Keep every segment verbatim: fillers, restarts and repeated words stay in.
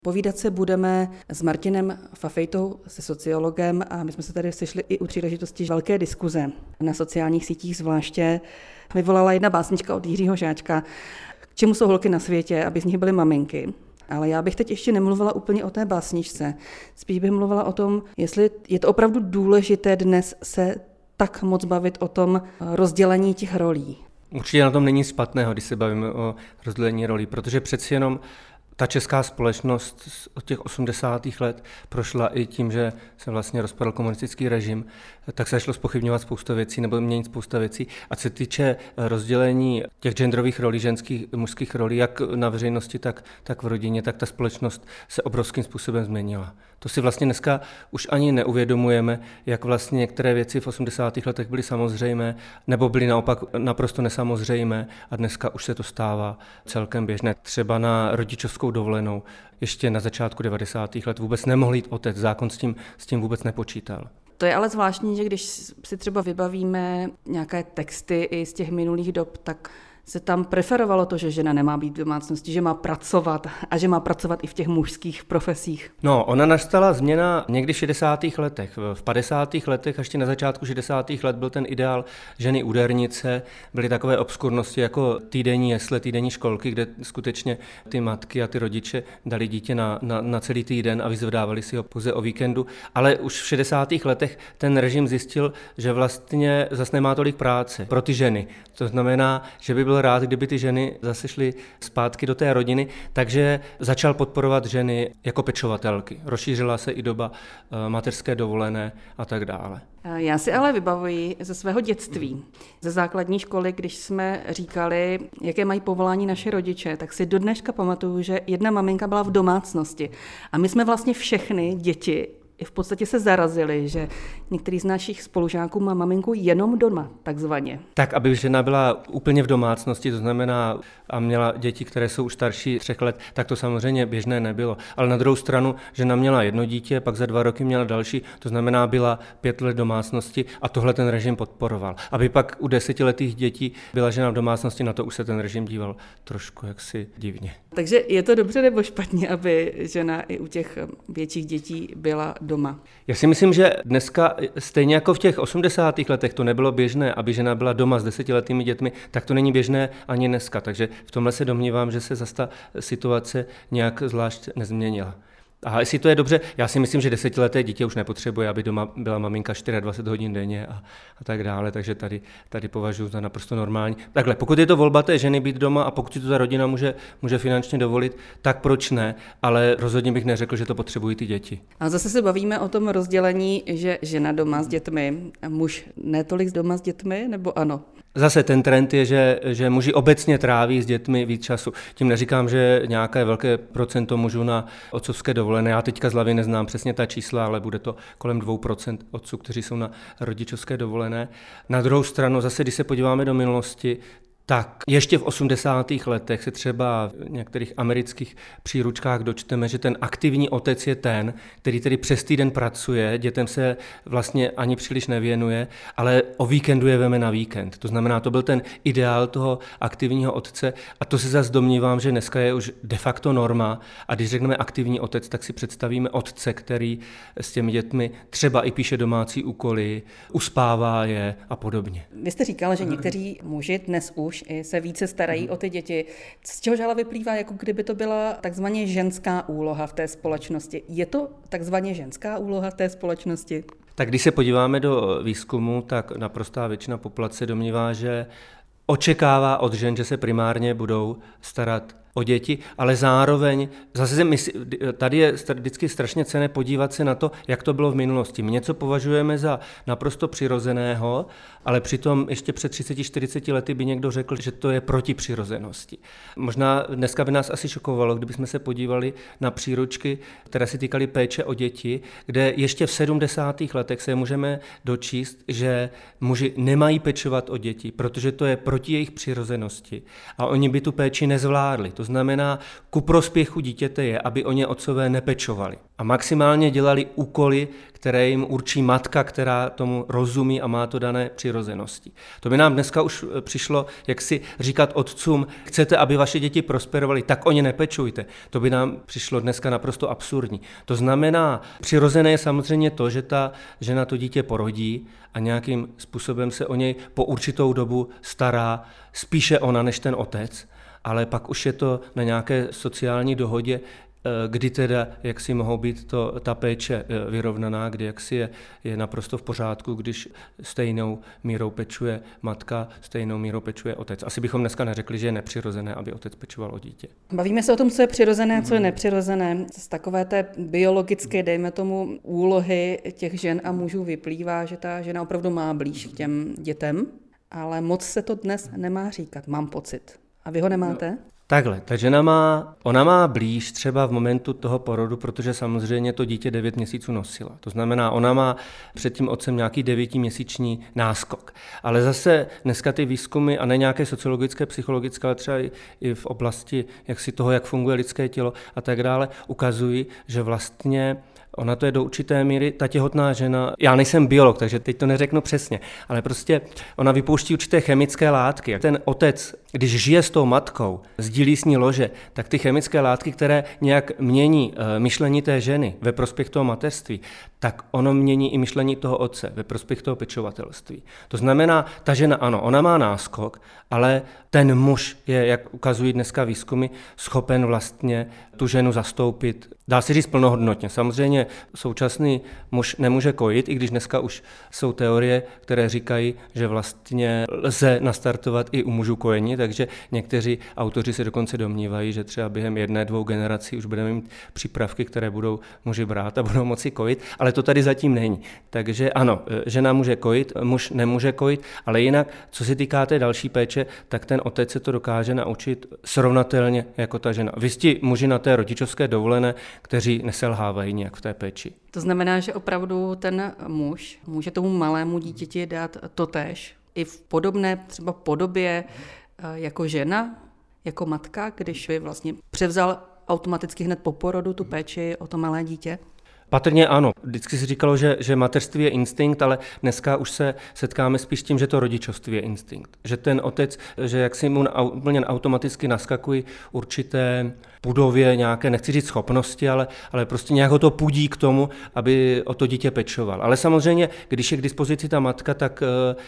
Povídat se budeme s Martinem Fafejtou, se sociologem, a my jsme se tady sešli i u příležitosti velké diskuze na sociálních sítích, zvláště vyvolala jedna básnička od Jiřího Žáčka, k čemu jsou holky na světě, aby z nich byly maminky. Ale já bych teď ještě nemluvila úplně o té básničce. Spíš bych mluvila o tom, jestli je to opravdu důležité dnes se tak moc bavit o tom rozdělení těch rolí. Určitě na tom není špatného, když se bavíme o rozdělení rolí, protože přeci jenom ta česká společnost od těch osmdesátých let prošla i tím, že se vlastně rozpadl komunistický režim, tak se šlo zpochybňovat spousta věcí nebo měnit spousta věcí. A co se týče rozdělení těch genderových rolí, ženských, mužských rolí, jak na veřejnosti, tak, tak v rodině, tak ta společnost se obrovským způsobem změnila. To si vlastně dneska už ani neuvědomujeme, jak vlastně některé věci v osmdesátých letech byly samozřejmé, nebo byly naopak naprosto nesamozřejmé a dneska už se to stává celkem běžné. Třeba na rodičovskou dovolenou ještě na začátku devadesátých let vůbec nemohl jít otec, zákon s tím, s tím vůbec nepočítal. To je ale zvláštní, že když si třeba vybavíme nějaké texty i z těch minulých dob, tak se tam preferovalo to, že žena nemá být v domácnosti, že má pracovat a že má pracovat i v těch mužských profesích. No, ona nastala změna někdy v šedesátých letech. V padesátých letech, ještě na začátku šedesátých let byl ten ideál ženy údernice, byly takové obskurnosti jako týdenní jesle, týdenní školky, kde skutečně ty matky a ty rodiče dali dítě na, na, na celý týden a vyzvedávali si ho pouze o víkendu. Ale už v šedesátých letech ten režim zjistil, že vlastně zase nemá tolik práce pro ty ženy. To znamená, že by byl rád, kdyby ty ženy zase šly zpátky do té rodiny, takže začal podporovat ženy jako pečovatelky. Rozšířila se i doba mateřské dovolené a tak dále. Já si ale vybavuji ze svého dětství, ze základní školy, když jsme říkali, jaké mají povolání naše rodiče, tak si do dneška pamatuju, že jedna maminka byla v domácnosti. A my jsme vlastně všechny děti v podstatě se zarazili, že některý z našich spolužáků má maminku jenom doma, takzvaně. Tak, aby žena byla úplně v domácnosti, to znamená a měla děti, které jsou už starší třech let, tak to samozřejmě běžné nebylo. Ale na druhou stranu, žena měla jedno dítě, pak za dva roky měla další, to znamená byla pět let v domácnosti a tohle ten režim podporoval. Aby pak u desetiletých dětí byla žena v domácnosti, na to už se ten režim díval trošku jaksi divně. Takže je to dobře nebo špatně, aby žena i u těch větších dětí byla doma? Já si myslím, že dneska stejně jako v těch osmdesátých letech to nebylo běžné, aby žena byla doma s desetiletými dětmi, tak to není běžné ani dneska. Takže v tomhle se domnívám, že se zase ta situace nějak zvlášť nezměnila. A jestli to je dobře, já si myslím, že desetileté dítě už nepotřebuje, aby doma byla maminka dvacet čtyři hodin denně a, a tak dále, takže tady, tady považuji za naprosto normální. Takhle, pokud je to volba té ženy být doma a pokud si to ta rodina může, může finančně dovolit, tak proč ne, ale rozhodně bych neřekl, že to potřebují ty děti. A zase se bavíme o tom rozdělení, že žena doma s dětmi a muž netolik doma s dětmi, nebo ano? Zase ten trend je, že, že muži obecně tráví s dětmi víc času. Tím neříkám, že nějaké velké procento mužů na otcovské dovolené. Já teďka z hlavy neznám přesně ta čísla, ale bude to kolem dvě procenta otců, kteří jsou na rodičovské dovolené. Na druhou stranu, zase když se podíváme do minulosti, tak ještě v osmdesátých letech se třeba v některých amerických příručkách dočteme, že ten aktivní otec je ten, který tedy přes týden pracuje, dětem se vlastně ani příliš nevěnuje, ale o víkendu je veme na víkend. To znamená, to byl ten ideál toho aktivního otce a to se zase domnívám, že dneska je už de facto norma a když řekneme aktivní otec, tak si představíme otce, který s těmi dětmi třeba i píše domácí úkoly, uspává je a podobně. Vy jste říkal, že někteří muži dnes už i se více starají o ty děti, z čehož ale vyplývá, jako kdyby to byla takzvaně ženská úloha v té společnosti. Je to takzvaně ženská úloha v té společnosti? Tak když se podíváme do výzkumu, tak naprostá většina populace domnívá, že očekává od žen, že se primárně budou starat o děti, ale zároveň, zase my, tady je vždycky strašně cenné podívat se na to, jak to bylo v minulosti. My něco považujeme za naprosto přirozeného, ale přitom ještě před třiceti čtyřiceti lety by někdo řekl, že to je proti přirozenosti. Možná dneska by nás asi šokovalo, kdybychom se podívali na příručky, které se týkaly péče o děti, kde ještě v sedmdesátých letech se můžeme dočíst, že muži nemají pečovat o děti, protože to je proti jejich přirozenosti a oni by tu péči nezvládli. To znamená, ku prospěchu dítěte je, aby o ně otcové nepečovali a maximálně dělali úkoly, které jim určí matka, která tomu rozumí a má to dané přirozenosti. To by nám dneska už přišlo, jak si říkat otcům, chcete, aby vaše děti prosperovaly, tak o ně nepečujte. To by nám přišlo dneska naprosto absurdní. To znamená, přirozené je samozřejmě to, že ta žena to dítě porodí a nějakým způsobem se o něj po určitou dobu stará spíše ona než ten otec, ale pak už je to na nějaké sociální dohodě, kdy teda, jak si mohou být to, ta péče vyrovnaná, kdy jak si je, je naprosto v pořádku, když stejnou mírou pečuje matka, stejnou mírou pečuje otec. Asi bychom dneska neřekli, že je nepřirozené, aby otec pečoval o dítě. Bavíme se o tom, co je přirozené, co je nepřirozené. Z takové té biologické, dejme tomu, úlohy těch žen a mužů vyplývá, že ta žena opravdu má blíž k těm dětem, ale moc se to dnes nemá říkat, mám pocit. A vy ho nemáte? No. Takhle, ta žena má, ona má blíž třeba v momentu toho porodu, protože samozřejmě to dítě devět měsíců nosila. To znamená, ona má před tím otcem nějaký devětiměsíční náskok. Ale zase dneska ty výzkumy, a ne nějaké sociologické, psychologické, ale třeba i v oblasti jak si toho, jak funguje lidské tělo a tak dále, ukazují, že vlastně ona to je do určité míry, ta těhotná žena, já nejsem biolog, takže teď to neřeknu přesně, ale prostě ona vypouští určité chemické látky. Ten otec, když žije s tou matkou, sdílí s ní lože, tak ty chemické látky, které nějak mění myšlení té ženy ve prospěch toho mateřství, tak ono mění i myšlení toho otce ve prospěch toho pečovatelství. To znamená, ta žena ano, ona má náskok, ale ten muž je, jak ukazují dneska výzkumy, schopen vlastně tu ženu zastoupit, dá se říct plnohodnotně. Samozřejmě současný muž nemůže kojit, i když dneska už jsou teorie, které říkají, že vlastně lze nastartovat i u mužů kojení, takže někteří autoři se dokonce domnívají, že třeba během jedné, dvou generací už budeme mít přípravky, které budou muži brát a budou moci kojit, ale to tady zatím není. Takže ano, žena může kojit, muž nemůže kojit, ale jinak, co se týká té další péče, tak ten otec se to dokáže naučit srovnatelně jako ta žena. Vy jste muži na té rodičovské dovolené, kteří neselhávají nějak v té péči. To znamená, že opravdu ten muž může tomu malému dítěti dát totéž i v podobné třeba podobě jako žena, jako matka, když by vlastně převzal automaticky hned po porodu tu péči o to malé dítě? Patrně ano. Vždycky si říkalo, že, že mateřství je instinkt, ale dneska už se setkáme spíš s tím, že to rodičovství je instinkt. Že ten otec, že jak si mu úplně automaticky naskakují určité pudově nějaké, nechci říct schopnosti, ale, ale prostě nějak ho to pudí k tomu, aby o to dítě pečoval. Ale samozřejmě, když je k dispozici ta matka, tak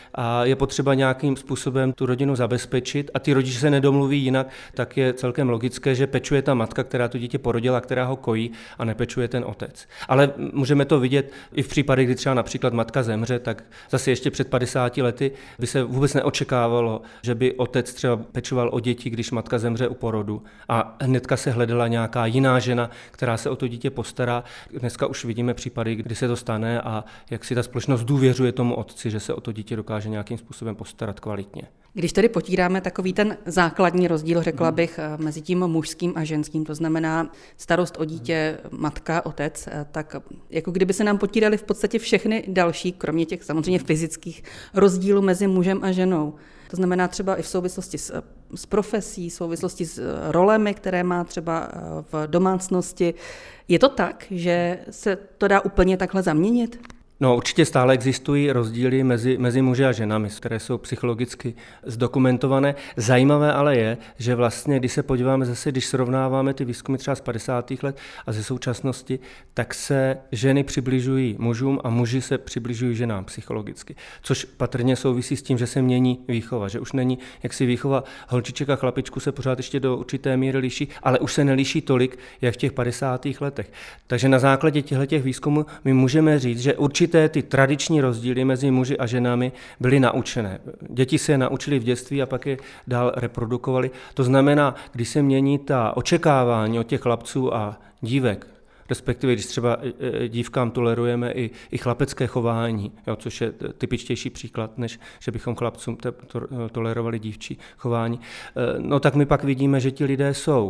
a je potřeba nějakým způsobem tu rodinu zabezpečit a ty rodiče se nedomluví jinak, tak je celkem logické, že pečuje ta matka, která to dítě porodila, která ho kojí, a nepečuje ten otec. Ale můžeme to vidět i v případech, kdy třeba například matka zemře, tak zase ještě před padesáti lety by se vůbec neočekávalo, že by otec třeba pečoval o děti, když matka zemře u porodu, a hnedka se hledala nějaká jiná žena, která se o to dítě postará. Dneska už vidíme případy, kdy se to stane a jak si ta společnost důvěřuje tomu otci, že se o to dítě dokáže nějakým způsobem postarat kvalitně. Když tedy potíráme takový ten základní rozdíl, řekla bych, mezi tím mužským a ženským, to znamená starost o dítě, matka, otec, tak jako kdyby se nám potírali v podstatě všechny další, kromě těch samozřejmě fyzických rozdílů mezi mužem a ženou. To znamená třeba i v souvislosti s, s profesí, v souvislosti s rolemi, které má třeba v domácnosti. Je to tak, že se to dá úplně takhle zaměnit? No, určitě stále existují rozdíly mezi, mezi muži a ženami, které jsou psychologicky zdokumentované. Zajímavé ale je, že vlastně, když se podíváme zase, když srovnáváme ty výzkumy třeba z padesátých let a ze současnosti, tak se ženy přibližují mužům a muži se přibližují ženám psychologicky. Což patrně souvisí s tím, že se mění výchova, že už není, jak si výchova holčiček a chlapičku se pořád ještě do určité míry liší, ale už se neliší tolik, jak v těch padesátých letech. Takže na základě těchto výzkumů my můžeme říct, že určitě ty tradiční rozdíly mezi muži a ženami byly naučené. Děti se je naučili v dětství a pak je dál reprodukovali. To znamená, když se mění ta očekávání od těch chlapců a dívek, respektive když třeba dívkám tolerujeme i, i chlapecké chování, jo, což je typičtější příklad, než že bychom chlapcům te, to, tolerovali dívčí chování, no tak my pak vidíme, že ti lidé jsou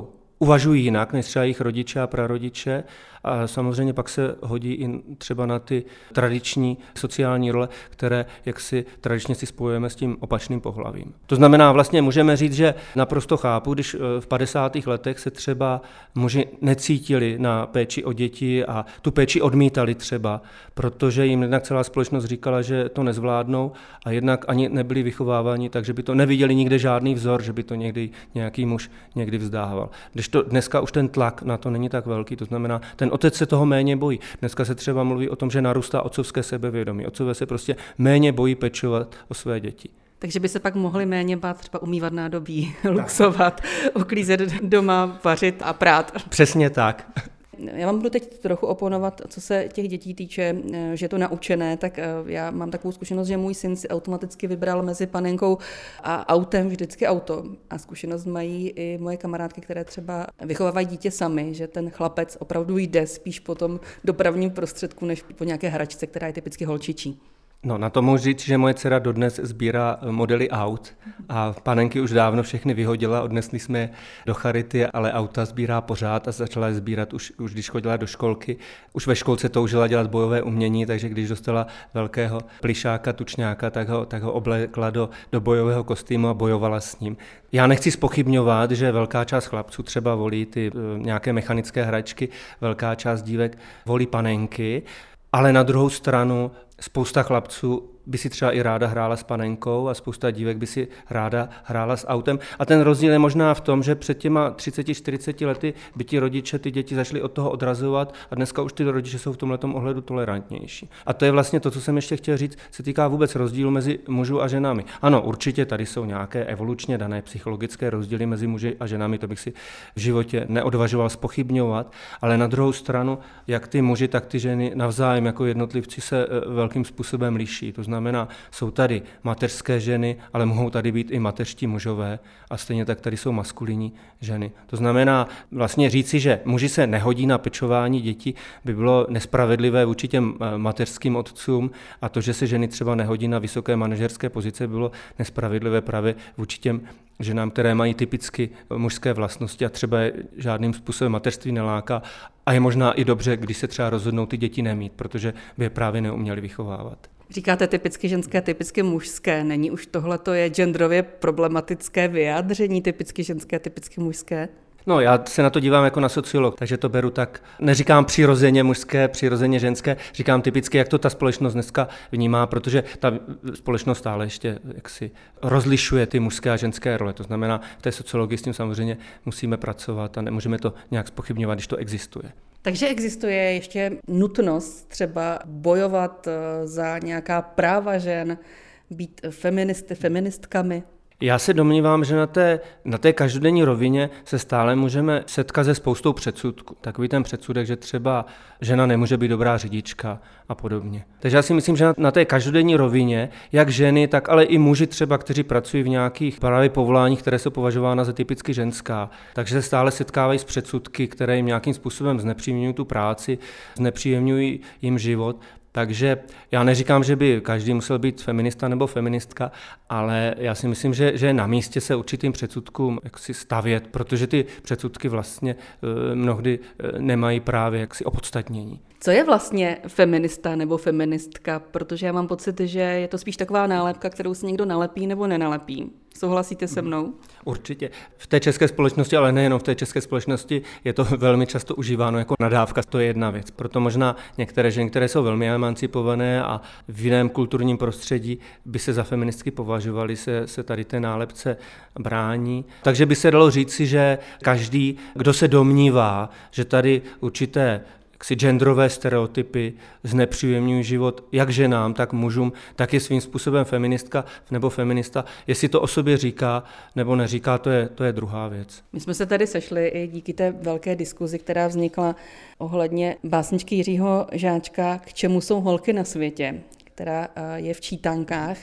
uvažují jinak než třeba jejich rodiče a prarodiče. A samozřejmě pak se hodí i třeba na ty tradiční sociální role, které jaksi tradičně si spojujeme s tím opačným pohlavím. To znamená, vlastně můžeme říct, že naprosto chápu, když v padesátých letech se třeba muži necítili na péči o děti a tu péči odmítali třeba, protože jim jednak celá společnost říkala, že to nezvládnou a jednak ani nebyli vychováváni, takže by to neviděli nikde žádný vzor, že by to někdy nějaký muž někdy vzdával. Když to dneska už ten tlak na to není tak velký, to znamená, ten otec se toho méně bojí. Dneska se třeba mluví o tom, že narůstá otcovské sebevědomí. Otcové se prostě méně bojí pečovat o své děti. Takže by se pak mohli méně bát třeba umývat nádobí, luxovat, uklízet doma, vařit a prát. Přesně tak. Já vám budu teď trochu oponovat, co se těch dětí týče, že je to naučené, tak já mám takovou zkušenost, že můj syn si automaticky vybral mezi panenkou a autem vždycky auto. A zkušenost mají i moje kamarádky, které třeba vychovávají dítě sami, že ten chlapec opravdu jde spíš po tom dopravním prostředku, než po nějaké hračce, která je typicky holčičí. No, na to můžu říct, že moje dcera dodnes sbírá modely aut a panenky už dávno všechny vyhodila, odnesli jsme je do charity, ale auta sbírá pořád a začala je sbírat už, už když chodila do školky. Už ve školce toužila dělat bojové umění, takže když dostala velkého plišáka, tučňáka, tak ho, tak ho oblekla do, do bojového kostýmu a bojovala s ním. Já nechci zpochybňovat, že velká část chlapců třeba volí ty nějaké mechanické hračky, velká část dívek volí panenky, ale na druhou stranu spousta chlapců by si třeba i ráda hrála s panenkou a spousta dívek by si ráda hrála s autem. A ten rozdíl je možná v tom, že před těma třiceti čtyřiceti lety by ti rodiče ty děti začali od toho odrazovat a dneska už ty rodiče jsou v tomhletom ohledu tolerantnější. A to je vlastně to, co jsem ještě chtěl říct, se týká vůbec rozdílu mezi muži a ženami. Ano, určitě tady jsou nějaké evolučně dané psychologické rozdíly mezi muži a ženami, to bych si v životě neodvažoval zpochybňovat, ale na druhou stranu, jak ty muži, tak ty ženy navzájem jako jednotlivci se velkým způsobem liší. To znamená, jsou tady mateřské ženy, ale mohou tady být i mateřští mužové a stejně tak tady jsou maskulinní ženy. To znamená vlastně říci, že muži se nehodí na pečování dětí, by bylo nespravedlivé vůči těm mateřským otcům a to, že se ženy třeba nehodí na vysoké manažerské pozice, bylo nespravedlivé právě vůči těm ženám, které mají typicky mužské vlastnosti a třeba žádným způsobem mateřství neláká a je možná i dobře, když se třeba rozhodnou ty děti nemít, protože by je právě neuměli vychovávat. Říkáte typicky ženské, typicky mužské. Není už tohle to je genderově problematické vyjádření typicky ženské, typicky mužské? No, já se na to dívám jako na sociolog, takže to beru tak, neříkám přirozeně mužské, přirozeně ženské, říkám typicky, jak to ta společnost dneska vnímá, protože ta společnost stále ještě jaksi rozlišuje ty mužské a ženské role. To znamená, v té sociologii s tím samozřejmě musíme pracovat a nemůžeme to nějak zpochybňovat, když to existuje. Takže existuje ještě nutnost třeba bojovat za nějaká práva žen, být feministy, feministkami? Já se domnívám, že na té, na té každodenní rovině se stále můžeme setkat se spoustou předsudků. Takový ten předsudek, že třeba žena nemůže být dobrá řidička a podobně. Takže já si myslím, že na, na té každodenní rovině, jak ženy, tak ale i muži třeba, kteří pracují v nějakých právě povoláních, které jsou považována za typicky ženská, takže se stále setkávají s předsudky, které jim nějakým způsobem znepříjemňují tu práci, znepříjemňují jim život. Takže já neříkám, že by každý musel být feminista nebo feministka, ale já si myslím, že, že je na místě se určitým předsudkům jaksi stavět, protože ty předsudky vlastně e, mnohdy e, nemají právě jaksi opodstatnění. Co je vlastně feminista nebo feministka? Protože já mám pocit, že je to spíš taková nálepka, kterou si někdo nalepí nebo nenalepí. Souhlasíte se mnou? Určitě. V té české společnosti, ale nejenom v té české společnosti, je to velmi často užíváno jako nadávka. To je jedna věc. Proto možná některé ženy, které jsou velmi emancipované a v jiném kulturním prostředí by se za feministky považovaly, se, se tady té nálepce brání. Takže by se dalo říci, že každý, kdo se domnívá, že tady určité si genderové stereotypy znepříjemňují život jak ženám, tak mužům, tak je svým způsobem feministka nebo feminista. Jestli to o sobě říká nebo neříká, to je, to je druhá věc. My jsme se tady sešli i díky té velké diskuzi, která vznikla ohledně básničky Jiřího Žáčka K čemu jsou holky na světě, která je v čítankách.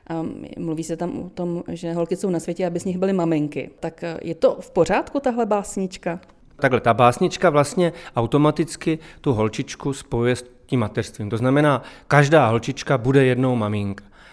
Mluví se tam o tom, že holky jsou na světě, aby z nich byly maminky. Tak je to v pořádku, tahle básnička? Takhle, ta básnička vlastně automaticky tu holčičku spojuje s tím mateřstvím. To znamená, každá holčička bude jednou maminka.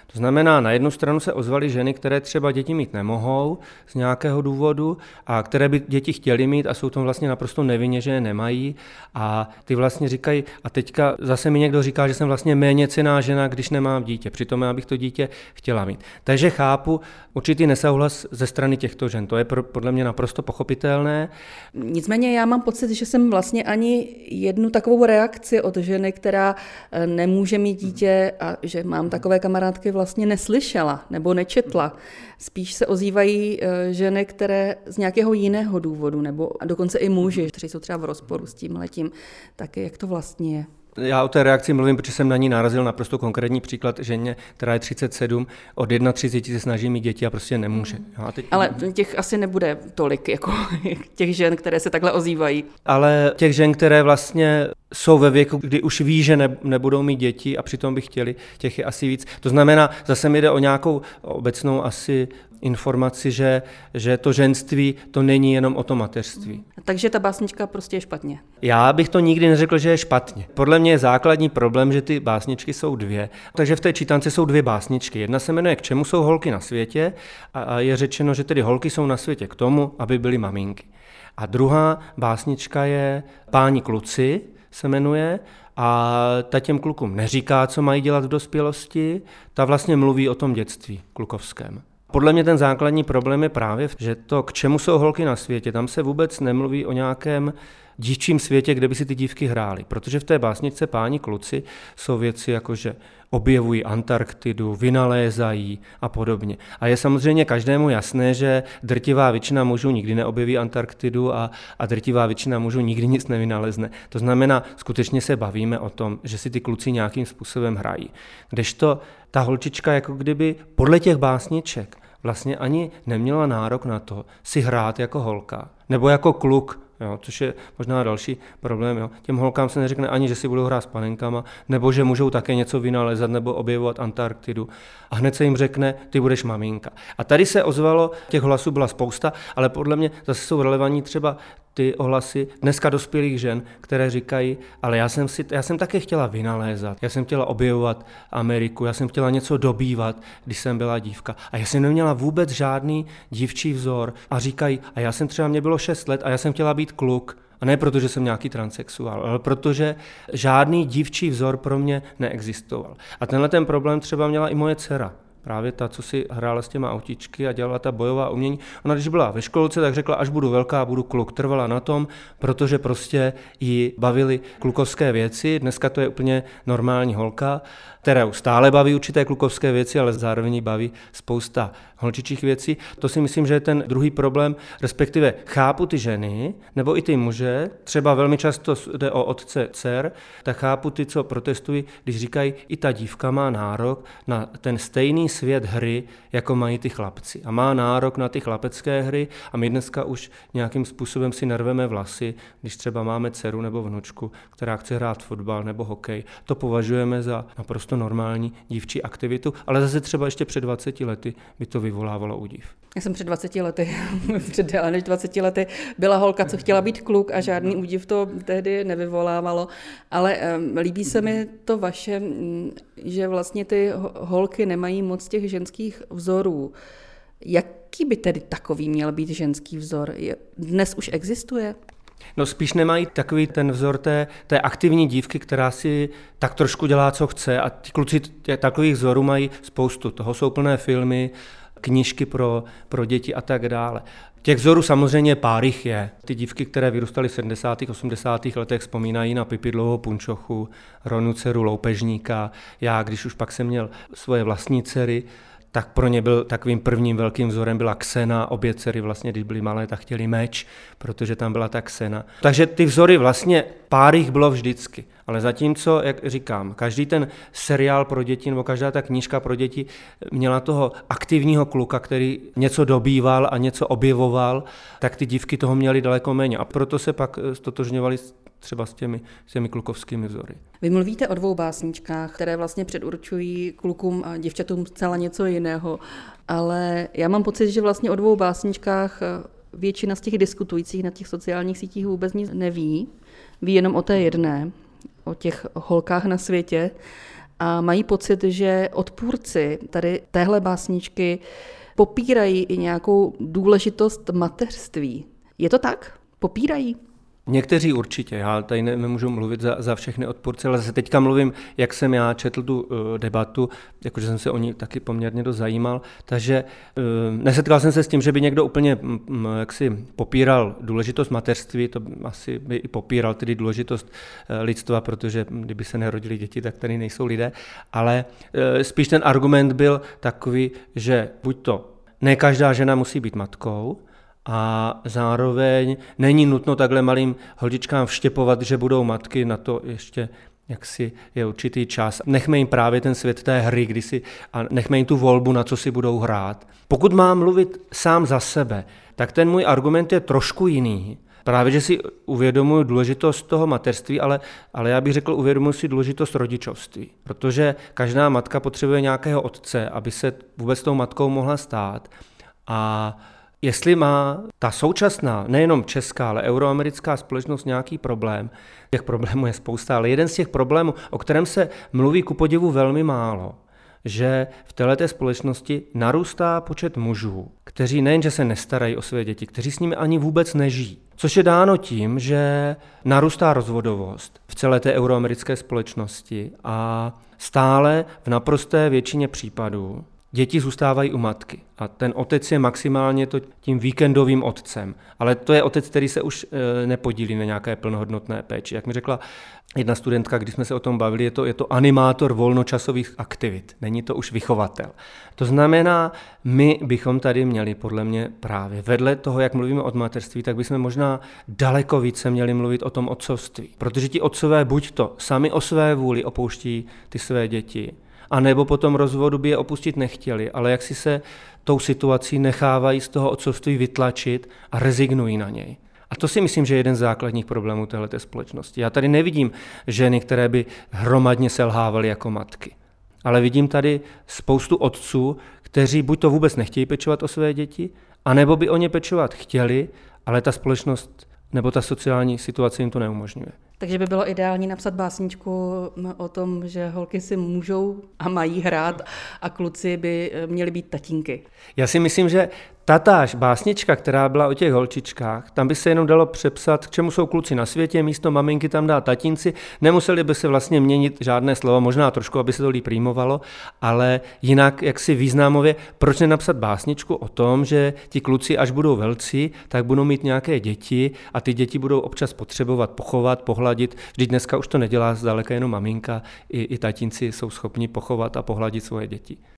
To znamená, na jednu stranu se ozvaly ženy, které třeba děti mít nemohou z nějakého důvodu a které by děti chtěly mít a jsou tam vlastně naprosto nevinně, že je nemají a ty vlastně říkají, a teďka zase mi někdo říká, že jsem vlastně méně cenná žena, když nemám dítě, přitom já bych to dítě chtěla mít. Takže chápu určitý nesouhlas ze strany těchto žen, to je podle mě naprosto pochopitelné. Nicméně já mám pocit, že jsem vlastně ani jednu takovou reakci od ženy, která nemůže mít dítě a že mám takové kamarádky vlastně neslyšela nebo nečetla. Spíš se ozývají ženy, které z nějakého jiného důvodu nebo dokonce i muži, kteří jsou třeba v rozporu s tímhletím. Tak jak to vlastně je? Já o té reakci mluvím, protože jsem na ní narazil naprosto konkrétní příklad ženě, která je třicet sedm, od třicet jedna se snaží mít děti a prostě nemůže. A teď... Ale těch asi nebude tolik, jako těch žen, které se takhle ozývají. Ale těch žen, které vlastně jsou ve věku, kdy už ví, že ne, nebudou mít děti a přitom by chtěli, těch je asi víc. To znamená, zase mi jde o nějakou obecnou asi informaci, že, že to ženství to není jenom o to mateřství. Takže ta básnička prostě je špatně. Já bych to nikdy neřekl, že je špatně. Podle mě je základní problém, že ty básničky jsou dvě. Takže v té čítance jsou dvě básničky. Jedna se jmenuje K čemu jsou holky na světě a je řečeno, že tedy holky jsou na světě k tomu, aby byly maminky. A druhá básnička je Páni kluci se jmenuje a ta těm klukům neříká, co mají dělat v dospělosti, ta vlastně mluví o tom dětství klukovském. Podle mě ten základní problém je právě, že to, k čemu jsou holky na světě, tam se vůbec nemluví o nějakém dívčím světě, kde by si ty dívky hrály. Protože v té básničce Páni kluci jsou věci jako, že objevují Antarktidu, vynalézají a podobně. A je samozřejmě každému jasné, že drtivá většina mužů nikdy neobjeví Antarktidu a, a drtivá většina mužů nikdy nic nevynalezne. To znamená, skutečně se bavíme o tom, že si ty kluci nějakým způsobem hrají. Kdežto ta holčička jako kdyby podle těch básniček vlastně ani neměla nárok na to si hrát jako holka nebo jako kluk, jo, což je možná další problém. Jo. Těm holkám se neřekne ani, že si budou hrát s panenkama, nebo že můžou také něco vynalezat nebo objevovat Antarktidu. A hned se jim řekne, ty budeš maminka. A tady se ozvalo, těch hlasů byla spousta, ale podle mě zase jsou relevantní třeba ty ohlasy dneska dospělých žen, které říkají, ale já jsem, si, já jsem také chtěla vynalézat, já jsem chtěla objevovat Ameriku, já jsem chtěla něco dobývat, když jsem byla dívka. A já jsem neměla vůbec žádný dívčí vzor. A říkají, a já jsem třeba, mě bylo šest let a já jsem chtěla být kluk. A ne proto, že jsem nějaký transsexuál, ale protože žádný dívčí vzor pro mě neexistoval. A tenhle ten problém třeba měla i moje dcera. Právě ta, co si hrála s těma autičky a dělala ta bojová umění. Ona, když byla ve školce, tak řekla, až budu velká, budu kluk. Trvala na tom, protože prostě jí bavily klukovské věci. Dneska to je úplně normální holka, která stále baví určité klukovské věci, ale zároveň jí baví spousta holčičích věcí. To si myslím, že je ten druhý problém, respektive chápu ty ženy, nebo i ty muže, třeba velmi často jde o otce dcer, tak chápu ty, co protestují, když říkají, i ta dívka má nárok na ten stejný svět hry, jako mají ty chlapci. A má nárok na ty chlapecké hry a my dneska už nějakým způsobem si narveme vlasy, když třeba máme dceru nebo vnučku, která chce hrát fotbal nebo hokej. To považujeme za naprosto normální dívčí aktivitu, ale zase třeba ještě před dvaceti lety by to vyvolávalo údiv. Já jsem před dvaceti lety, před déle než dvaceti lety, byla holka, co chtěla být kluk a žádný údiv to tehdy nevyvolávalo, ale um, líbí se mi to vaše, že vlastně ty holky nemají moc těch ženských vzorů. Jaký by tedy takový měl být ženský vzor? Je, dnes už existuje? No spíš nemají takový ten vzor té, té aktivní dívky, která si tak trošku dělá, co chce a ti kluci takových vzorů mají spoustu. Toho jsou plné filmy, knížky pro, pro děti a tak dále. Těch vzorů samozřejmě pár je. Ty dívky, které vyrůstaly v sedmdesátých osmdesátých letech, vzpomínají na Pipi Dlouhou punčochu, Ronu dceru loupežníka. Já, když už pak jsem měl svoje vlastní dcery, tak pro ně byl takovým prvním velkým vzorem byla Xena, obě dcery vlastně, když byly malé, tak chtěli meč, protože tam byla ta Xena. Takže ty vzory vlastně pár jich bylo vždycky, ale zatímco, jak říkám, každý ten seriál pro děti nebo každá ta knížka pro děti měla toho aktivního kluka, který něco dobýval a něco objevoval, tak ty dívky toho měly daleko méně a proto se pak stotožňovali třeba s těmi, s těmi klukovskými vzory. Vy mluvíte o dvou básničkách, které vlastně předurčují klukům a děvčatům zcela něco jiného, ale já mám pocit, že vlastně o dvou básničkách většina z těch diskutujících na těch sociálních sítích vůbec nic neví. Ví jenom o té jedné, o těch holkách na světě. a mají pocit, že odpůrci tady téhle básničky popírají i nějakou důležitost mateřství. Je to tak? Popírají? Někteří určitě, já tady nemůžu mluvit za, za všechny odpůrce, ale zase teďka mluvím, jak jsem já četl tu uh, debatu, jakože jsem se o ní taky poměrně dost zajímal, takže uh, nesetkal jsem se s tím, že by někdo úplně um, jaksi popíral důležitost mateřství, to asi by i popíral tedy důležitost uh, lidstva, protože kdyby se nerodili děti, tak tady nejsou lidé, ale uh, spíš ten argument byl takový, že buď to ne každá žena musí být matkou, a zároveň není nutno takhle malým holčičkám vštěpovat, že budou matky, na to ještě jaksi je určitý čas. Nechme jim právě ten svět té hry, kdy si, a nechme jim tu volbu, na co si budou hrát. Pokud mám mluvit sám za sebe, tak ten můj argument je trošku jiný. Právě, že si uvědomuji důležitost toho mateřství, ale, ale já bych řekl, uvědomuji si důležitost rodičovství. Protože každá matka potřebuje nějakého otce, aby se vůbec tou matkou mohla stát. A jestli má ta současná, nejenom česká, ale euroamerická společnost nějaký problém, těch problémů je spousta, ale jeden z těch problémů, o kterém se mluví ku podivu velmi málo, že v této společnosti narůstá počet mužů, kteří nejenže se nestarají o své děti, kteří s nimi ani vůbec nežijí. Což je dáno tím, že narůstá rozvodovost v celé té euroamerické společnosti a stále v naprosté většině případů děti zůstávají u matky a ten otec je maximálně to tím víkendovým otcem, ale to je otec, který se už e, nepodílí na nějaké plnohodnotné péči. Jak mi řekla jedna studentka, když jsme se o tom bavili, je to, je to animátor volnočasových aktivit, není to už vychovatel. To znamená, my bychom tady měli podle mě právě vedle toho, jak mluvíme o mateřství, tak bychom možná daleko více měli mluvit o tom otcovství, protože ti otcové buď to sami o své vůli opouští ty své děti, a nebo po tom rozvodu by je opustit nechtěli, ale jak si se tou situací nechávají z toho otcovství vytlačit a rezignují na něj. A to si myslím, že je jeden z základních problémů téhleté společnosti. Já tady nevidím ženy, které by hromadně selhávaly jako matky, ale vidím tady spoustu otců, kteří buď to vůbec nechtějí pečovat o své děti, anebo by o ně pečovat chtěli, ale ta společnost nebo ta sociální situace jim to neumožňuje. Takže by bylo ideální napsat básničku o tom, že holky si můžou a mají hrát a kluci by měli být tatínky. Já si myslím, že tatáž básnička, která byla o těch holčičkách, tam by se jenom dalo přepsat, k čemu jsou kluci na světě, místo maminky tam dá tatínci, nemuseli by se vlastně měnit žádné slovo, možná trošku, aby se to líp rýmovalo, ale jinak jaksi významově, proč nenapsat básničku o tom, že ti kluci, až budou velcí, tak budou mít nějaké děti a ty děti budou občas potřebovat pochovat, pohladit. Vždyť dneska už to nedělá zdaleka jenom maminka, i, i tatínci jsou schopni pochovat a pohladit svoje děti.